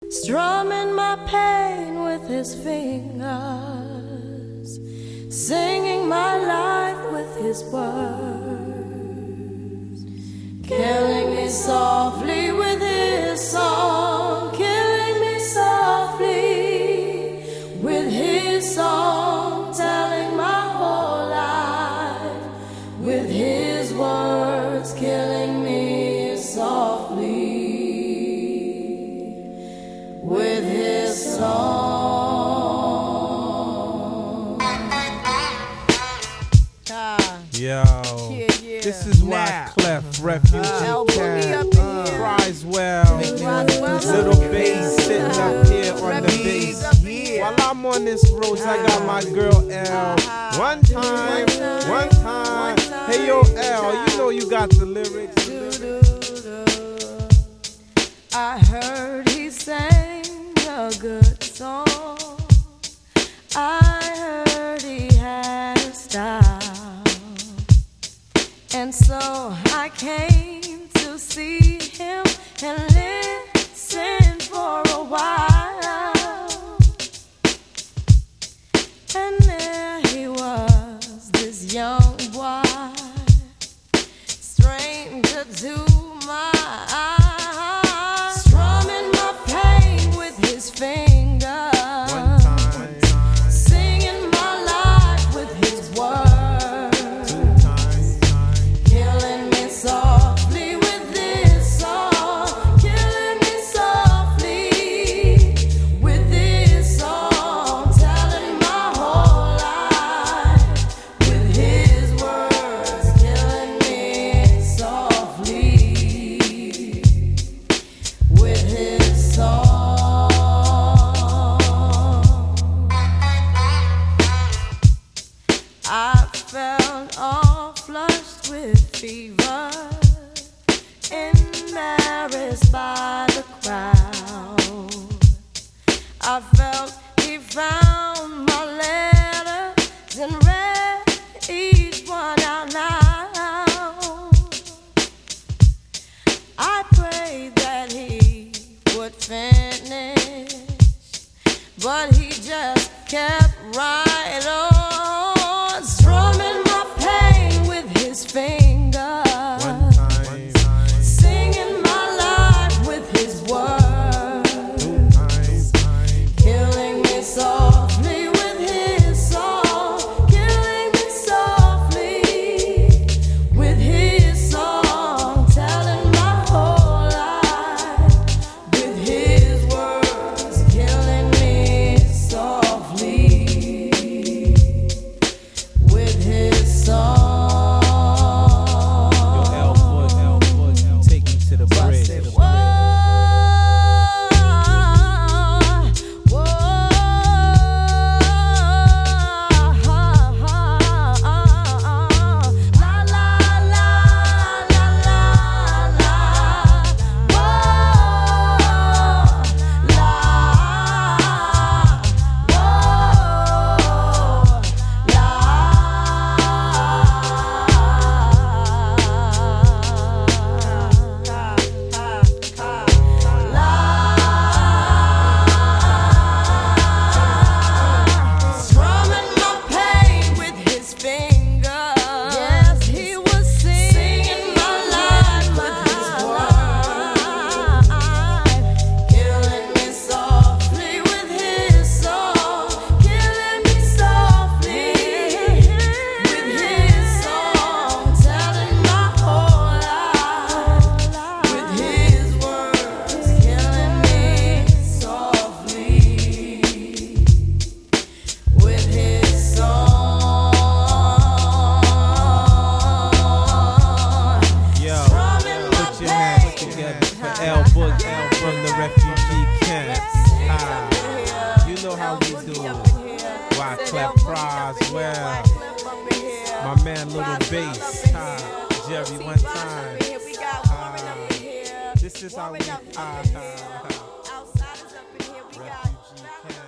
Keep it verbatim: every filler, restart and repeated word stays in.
strumming my pain with his fingers, singing my life with his words, killing me softly with his song, killing me softly with his song, telling my whole life with his words, killing me softly with his song. Ah, Yo, yeah, yeah. this is why Now. Clef Refugee El Cat Boogie up in here. cries well. Roswell Little up bass in sitting here. up here on the Refugees bass. up in here. While I'm on this road, I got my girl L. One time, one time. Hey yo, L, you know you got the lyrics. I heard he sang a good song. I heard he had a style. And so I came to see him and listen for a while. And there he was, this young boy, stranger to my eyes, strumming my pain with his fingers, One time, singing my life with his words, two times, killing me softly with this song, killing me softly with this song, telling my whole life with his words, killing me softly with his song. I felt all flushed with fever, embarrassed by the crowd. I felt he found my letters and read each one out loud. I prayed that he would finish, but he just kept right on, strumming my pain with his fingers, one time, singing my life with his words, two times, killing me softly with his song, killing me softly with his song, telling my whole life with his words, killing me softly with his song. Yo, L Foot, L Foot, take me to the bridge. Whoa, whoa, la la la la la la, whoa, la, strumming my pain with his fingers. Yes, he was singing my life with his words, killing me softly with his song, killing me softly with his song, telling my whole life with his words, killing me softly with his song. Yo, Strumming my put your hands pain. together for L Book L from the refugee camp. Ah, you know how we do it. Why Clef cries well. My man Little Bass, ah, Jerry, one time. Ah, this is how we, ah, ah, ah. Outsiders up in here, we got Refugee camp.